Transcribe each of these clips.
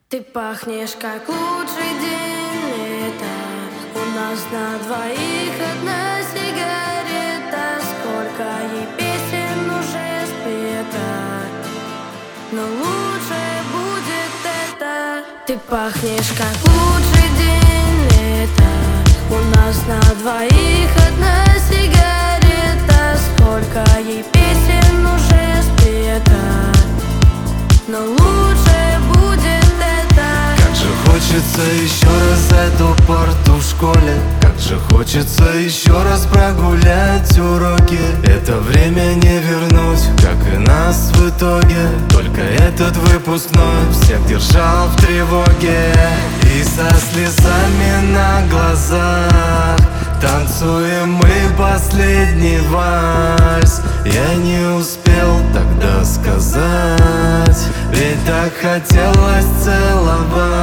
Ты пахнешь как лучший день лета. У нас на двоих одна сигарета. Сколько ей песен уже спета, но лучше будет это. Ты пахнешь как лучший день лета. У нас на двоих одна сигарета. Сколько ей песен уже спета, но лучше будет это. Как же хочется еще раз эту парту в школе. Как же хочется еще раз прогулять уроки. Это время не вернуть, как и нас в итоге. Только этот выпускной всех держал в тревоге. И со слезами на глазах танцуем мы последний вальс. Я не успел тогда сказать, ведь так хотелось целовать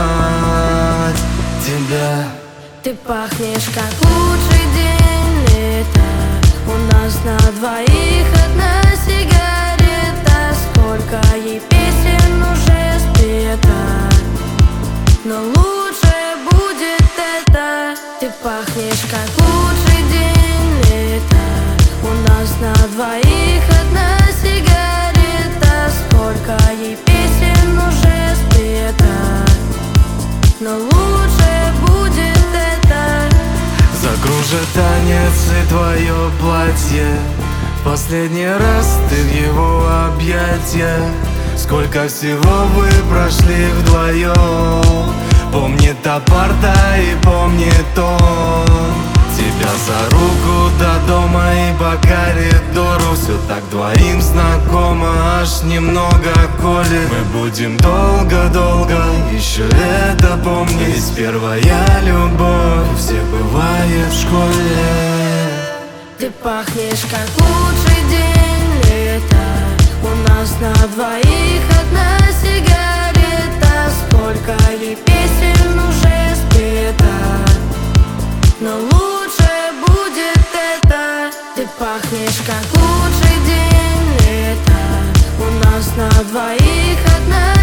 тебя. Ты пахнешь как лучший день лета. У нас на двоих одна сигарета. Сколько ей песен уже спета, но лучше будет это. Ты пахнешь как лучший день лета. У нас на двоих одна сигарета. Сколько ей песен уже спета, но лучше будет это. Закружит танец и твое платье. В последний раз ты в его объятия. Сколько всего вы прошли вдвоем. Помнит та парта и помнит он. Тебя за руку до дома и по коридору. Все так двоим знакомо, аж немного колет. Мы будем долго-долго еще это помнить. Ведь первая любовь у всех бывает в школе. Ты пахнешь как лучший день лета. У нас на двоих одна сигарета. Сколько ей песен уже спета, но лучше будет это. Ты пахнешь как лучший день лета. У нас на двоих одна